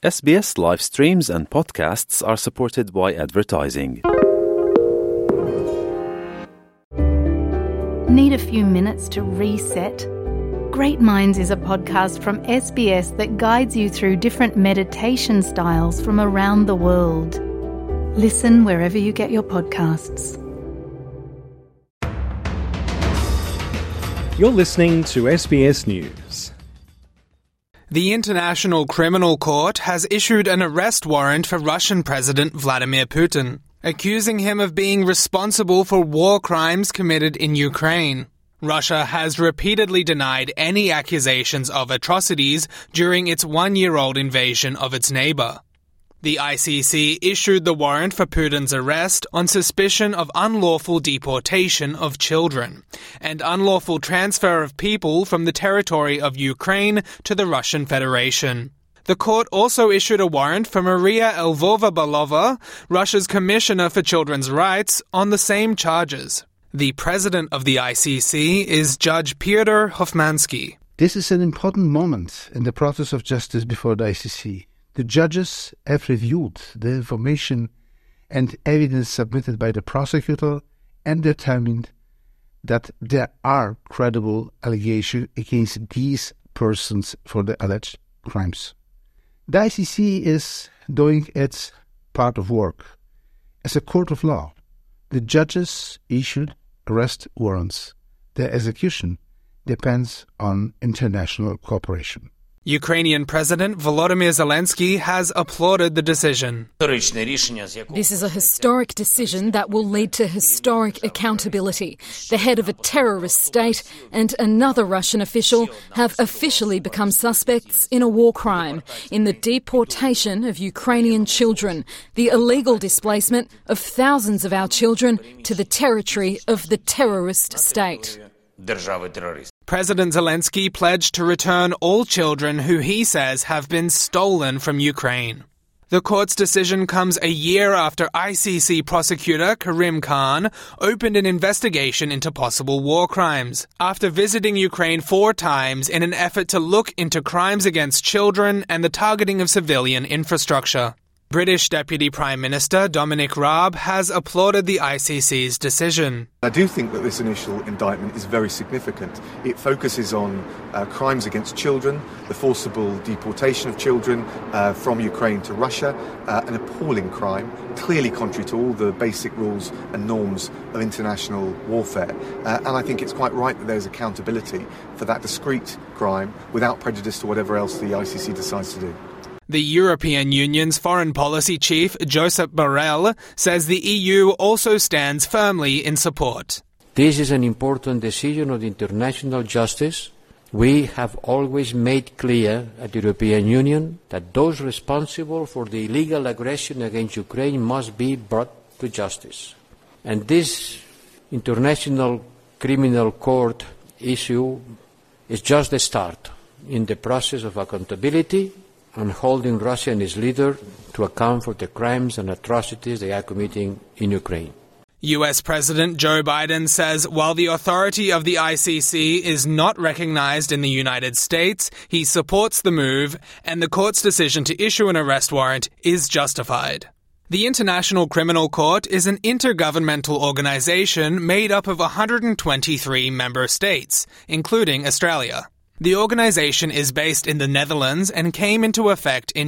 SBS live streams and podcasts are supported by advertising. Need a few minutes to reset? Great Minds is a podcast from SBS that guides you through different meditation styles from around the world. Listen wherever you get your podcasts. You're listening to SBS News. The International Criminal Court has issued an arrest warrant for Russian President Vladimir Putin, accusing him of being responsible for war crimes committed in Ukraine. Russia has repeatedly denied any accusations of atrocities during its one-year-old invasion of its neighbour. The ICC issued the warrant for Putin's arrest on suspicion of unlawful deportation of children and unlawful transfer of people from the territory of Ukraine to the Russian Federation. The court also issued a warrant for Maria Lvova-Belova, Russia's Commissioner for Children's Rights, on the same charges. The president of the ICC is Judge Pyotr Hofmansky. This is an important moment in the process of justice before the ICC. The judges have reviewed the information and evidence submitted by the prosecutor and determined that there are credible allegations against these persons for the alleged crimes. The ICC is doing its part of work. As a court of law, the judges issued arrest warrants. Their execution depends on international cooperation. Ukrainian President Volodymyr Zelensky has applauded the decision. This is a historic decision that will lead to historic accountability. The head of a terrorist state and another Russian official have officially become suspects in a war crime, in the deportation of Ukrainian children, the illegal displacement of thousands of our children to the territory of the terrorist state. President Zelensky pledged to return all children who he says have been stolen from Ukraine. The court's decision comes a year after ICC prosecutor Karim Khan opened an investigation into possible war crimes, after visiting Ukraine 4 times in an effort to look into crimes against children and the targeting of civilian infrastructure. British Deputy Prime Minister Dominic Raab has applauded the ICC's decision. I do think that this initial indictment is very significant. It focuses on crimes against children, the forcible deportation of children from Ukraine to Russia, an appalling crime, clearly contrary to all the basic rules and norms of international warfare. And I think it's quite right that there's accountability for that discrete crime without prejudice to whatever else the ICC decides to do. The European Union's foreign policy chief, Josep Borrell, says the EU also stands firmly in support. This is an important decision of international justice. We have always made clear at the European Union that those responsible for the illegal aggression against Ukraine must be brought to justice. And this International Criminal Court issue is just the start in the process of accountability and holding Russia and its leader to account for the crimes and atrocities they are committing in Ukraine. US President Joe Biden says while the authority of the ICC is not recognized in the United States, he supports the move and the court's decision to issue an arrest warrant is justified. The International Criminal Court is an intergovernmental organization made up of 123 member states, including Australia. The organization is based in the Netherlands and came into effect in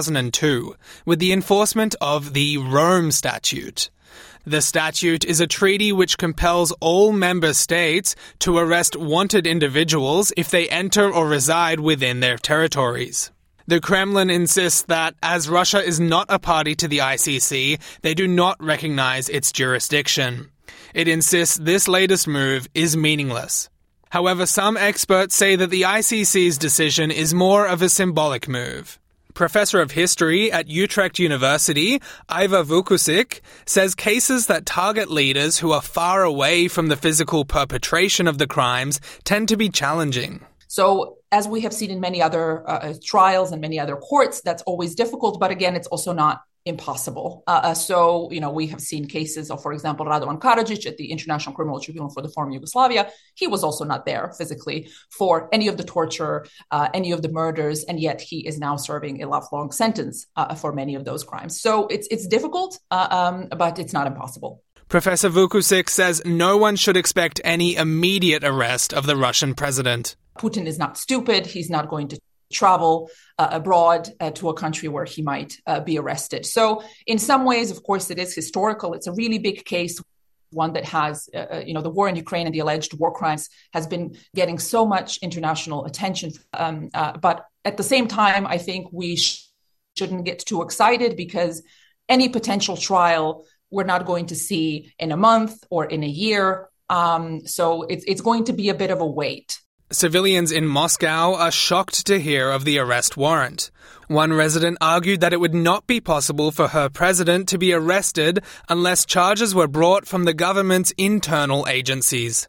2002 with the enforcement of the Rome Statute. The statute is a treaty which compels all member states to arrest wanted individuals if they enter or reside within their territories. The Kremlin insists that, as Russia is not a party to the ICC, they do not recognize its jurisdiction. It insists this latest move is meaningless. However, some experts say that the ICC's decision is more of a symbolic move. Professor of History at Utrecht University, Iva Vukusic, says cases that target leaders who are far away from the physical perpetration of the crimes tend to be challenging. So, as we have seen in many other trials and many other courts, that's always difficult. But again, it's also not impossible. We have seen cases of, for example, Radovan Karadzic at the International Criminal Tribunal for the former Yugoslavia. He was also not there physically for any of the torture, any of the murders, and yet he is now serving a lifelong sentence for many of those crimes. So it's difficult, but it's not impossible. Professor Vukusic says no one should expect any immediate arrest of the Russian president. Putin is not stupid. He's not going to travel abroad to a country where he might be arrested. So in some ways, of course, it is historical. It's a really big case, one that has, the war in Ukraine and the alleged war crimes has been getting so much international attention. But at the same time, I think we shouldn't get too excited because any potential trial we're not going to see in a month or in a year. So it's going to be a bit of a wait. Civilians in Moscow are shocked to hear of the arrest warrant. One resident argued that it would not be possible for her president to be arrested unless charges were brought from the government's internal agencies.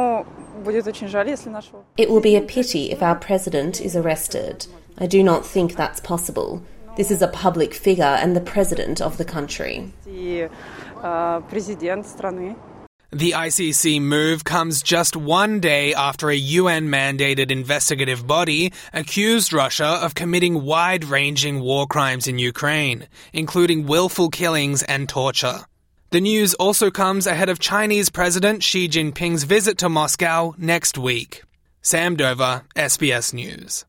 It will be a pity if our president is arrested. I do not think that's possible. This is a public figure and the president of the country. The ICC move comes just one day after a UN-mandated investigative body accused Russia of committing wide-ranging war crimes in Ukraine, including willful killings and torture. The news also comes ahead of Chinese President Xi Jinping's visit to Moscow next week. Sam Dover, SBS News.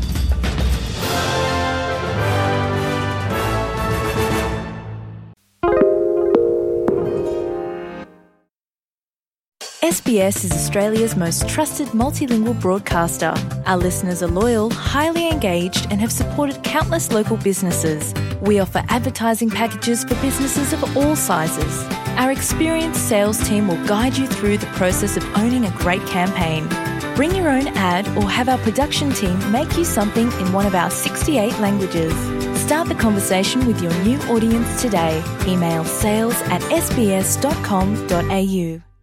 SBS is Australia's most trusted multilingual broadcaster. Our listeners are loyal, highly engaged, and have supported countless local businesses. We offer advertising packages for businesses of all sizes. Our experienced sales team will guide you through the process of owning a great campaign. Bring your own ad or have our production team make you something in one of our 68 languages. Start the conversation with your new audience today. Email sales@sbs.com.au.